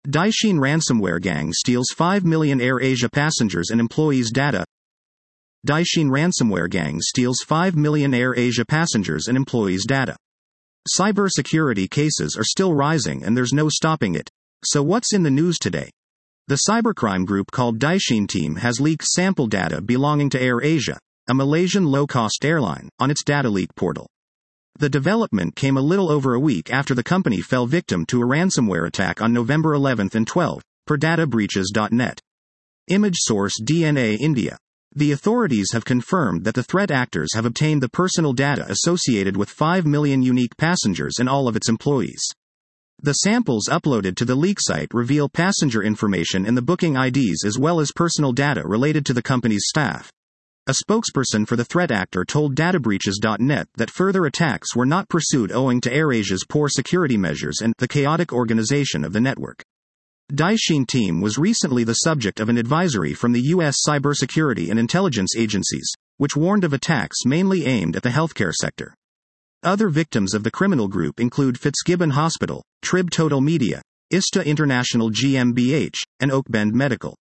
Daishin ransomware gang steals 5 million AirAsia passengers and employees' data. Daishin ransomware gang steals 5 million AirAsia passengers and employees' data. Cybersecurity cases are still rising and there's no stopping it. So what's in the news today? The cybercrime group called Daishin Team has leaked sample data belonging to AirAsia, a Malaysian low-cost airline, on its data leak portal. The development came a little over a week after the company fell victim to a ransomware attack on November 11 and 12, per databreaches.net. Image source DNA India. The authorities have confirmed that the threat actors have obtained the personal data associated with 5 million unique passengers and all of its employees. The samples uploaded to the leak site reveal passenger information and the booking IDs as well as personal data related to the company's staff. A spokesperson for the threat actor told databreaches.net that further attacks were not pursued owing to AirAsia's poor security measures and the chaotic organization of the network. Daishin Team was recently the subject of an advisory from the U.S. cybersecurity and intelligence agencies, which warned of attacks mainly aimed at the healthcare sector. Other victims of the criminal group include Fitzgibbon Hospital, Trib Total Media, ISTA International GmbH, and Oakbend Medical.